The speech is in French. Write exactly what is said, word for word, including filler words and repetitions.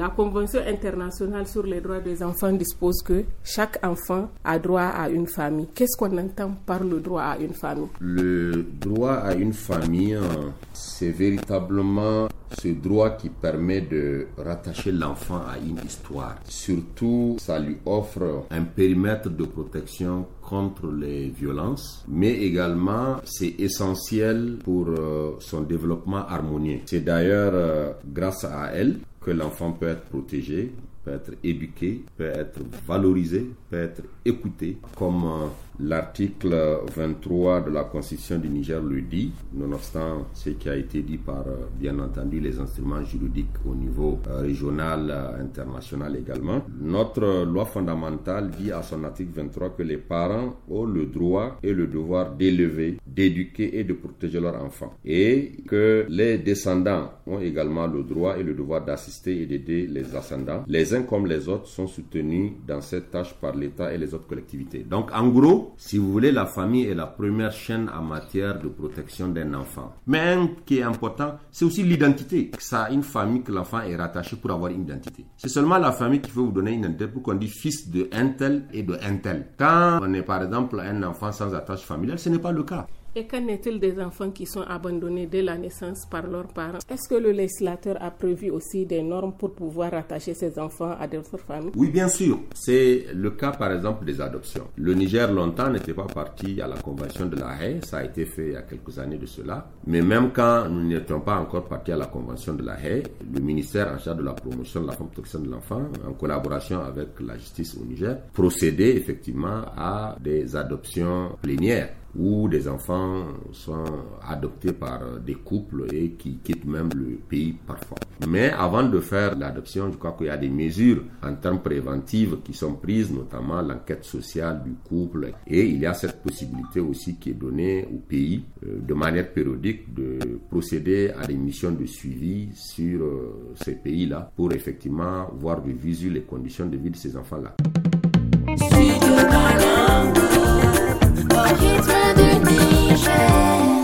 La Convention internationale sur les droits des enfants dispose que chaque enfant a droit à une famille. Qu'est-ce qu'on entend par le droit à une famille? Le droit à une famille, c'est véritablement ce droit qui permet de rattacher l'enfant à une histoire. Surtout, ça lui offre un périmètre de protection contre les violences, mais également c'est essentiel pour euh, son développement harmonieux. C'est d'ailleurs euh, grâce à elle que l'enfant peut être protégé, peut être éduqué, peut être valorisé, peut être écouté, comme euh, l'article vingt-trois de la Constitution du Niger le dit, nonobstant ce qui a été dit par, euh, bien entendu, les instruments juridiques au niveau euh, régional, euh, international également. Notre loi fondamentale dit à son article vingt-trois que les parents ont le droit et le devoir d'élever, d'éduquer et de protéger leurs enfants. Et que les descendants ont également le droit et le devoir d'assister et d'aider les ascendants. Les uns comme les autres sont soutenus dans cette tâche par l'État et les autres collectivités. Donc, en gros, si vous voulez, la famille est la première chaîne en matière de protection d'un enfant. Mais un qui est important, c'est aussi l'identité. C'est à une famille que l'enfant est rattaché pour avoir une identité. C'est seulement la famille qui peut vous donner une identité pour qu'on dise fils de un tel et de un tel. Quand on est par exemple un enfant sans attache familiale, ce n'est pas le cas. Et qu'en est-il des enfants qui sont abandonnés dès la naissance par leurs parents? Est-ce que le législateur a prévu aussi des normes pour pouvoir rattacher ces enfants à d'autres familles? Oui, bien sûr. C'est le cas, par exemple, des adoptions. Le Niger, longtemps, n'était pas parti à la Convention de la Haye. Ça a été fait il y a quelques années de cela. Mais même quand nous n'étions pas encore partis à la Convention de la Haye, le ministère en charge de la promotion de la femme, protection de l'enfant, en collaboration avec la justice au Niger, procédait effectivement à des adoptions plénières, où des enfants sont adoptés par des couples et qui quittent même le pays parfois. Mais avant de faire l'adoption, je crois qu'il y a des mesures en termes préventifs qui sont prises, notamment l'enquête sociale du couple. Et il y a cette possibilité aussi qui est donnée au pays euh, de manière périodique de procéder à des missions de suivi sur euh, ces pays-là pour effectivement voir de visu les conditions de vie de ces enfants-là. Studio Banango, au rythme du Niger.